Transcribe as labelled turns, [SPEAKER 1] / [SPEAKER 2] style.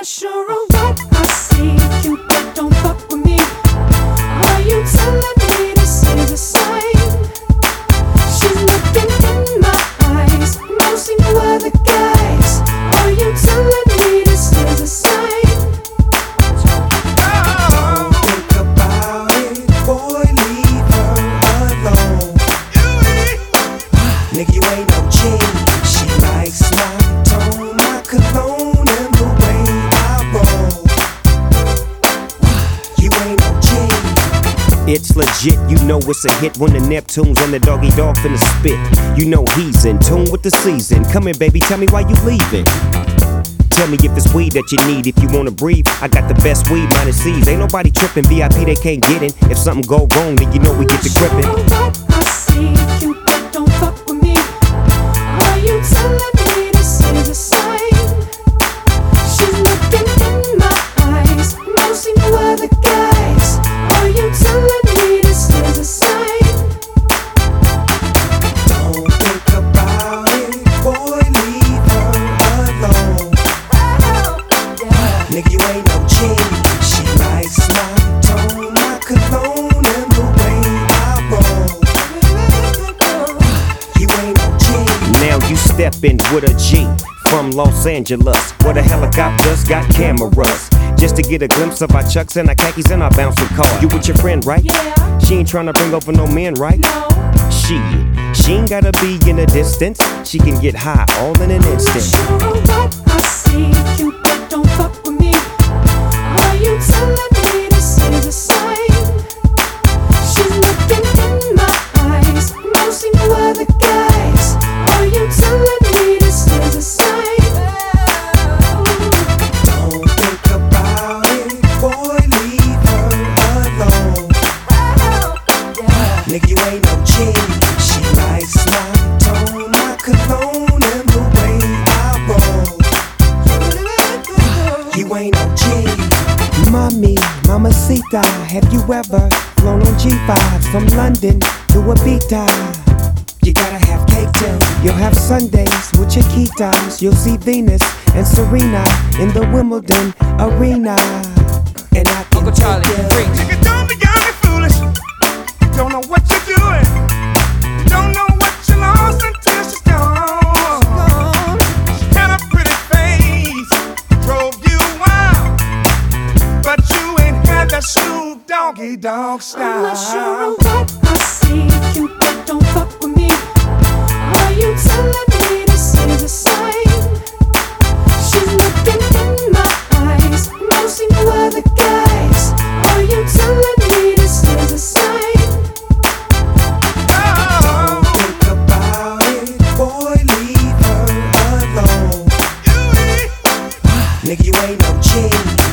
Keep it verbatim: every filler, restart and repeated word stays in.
[SPEAKER 1] not sure of what I see. Cupid, don't fuck with me. Are you telling me this is a sign? She's looking in my eyes, no see no other guys. Are you telling me this is a sign?
[SPEAKER 2] Don't think about it, boy, leave her alone. Nigga, you ain't no G. She likes my tone, my cologne, and the way I roll. You ain't no G.
[SPEAKER 3] It's legit, you know it's a hit when the Neptunes and the doggy dog finna spit. You know he's in tune with the season. Come here, baby, tell me why you leaving. Tell me if it's weed that you need. If you wanna breathe, I got the best weed, minus C's. Ain't nobody tripping, V I P they can't get in. If something go wrong, then you know we get to gripping.
[SPEAKER 1] What I see, Cupid, don't fuck with me. Are you telling me this is a sign? She's looking in my eyes, no see no other guys. Are you telling me this is a sign?
[SPEAKER 2] Don't think about it, boy, leave her alone. Nigga, you ain't no G. She likes my tone, my cologne, and the way I roll. You ain't no G.
[SPEAKER 3] Now you steppin' with a G from Los Angeles, where the helicopters got cameras, just to get a glimpse of our chucks and our khakis and our bouncing car. You with your friend, right?
[SPEAKER 1] Yeah.
[SPEAKER 3] She ain't tryna bring over no men, right?
[SPEAKER 1] No.
[SPEAKER 3] She, she ain't gotta be in a distance. She can get high all in an
[SPEAKER 1] I'm not
[SPEAKER 3] instant.
[SPEAKER 1] sure of what I see. Cupid, don't fuck with me. Are you telling me this is a sign? She's looking in my eyes, no see no other guys. Are you telling me this is a sign?
[SPEAKER 2] Don't think about it, boy, leave her alone. Nigga, you ain't no G. She likes my tone, my cologne, and the way I roll. You ain't no G.
[SPEAKER 3] Mommy, mamacita, have you ever flown on G fives from London to Ibiza?
[SPEAKER 2] You gotta have cake too.
[SPEAKER 3] You'll have Sundays with Chiquitas. You'll see Venus and Serena in the Wimbledon arena.
[SPEAKER 2] And I can
[SPEAKER 4] Uncle Charlie,
[SPEAKER 2] take you.
[SPEAKER 4] preach.
[SPEAKER 5] Nigga, don't be young and foolish. You don't know what you're doing. You don't know what you lost until she's gone. She had a pretty face, drove you wild, but you ain't had that Snoop Doggy Dogg
[SPEAKER 1] I'm not sure
[SPEAKER 5] style.
[SPEAKER 1] of what I see. Cupid, don't fuck with me. Are you telling me this is a sign? She's looking in my eyes, no see no other guys. Are you telling me this is a sign?
[SPEAKER 2] Don't think about it, boy, leave her alone. Nigga, you ain't no G.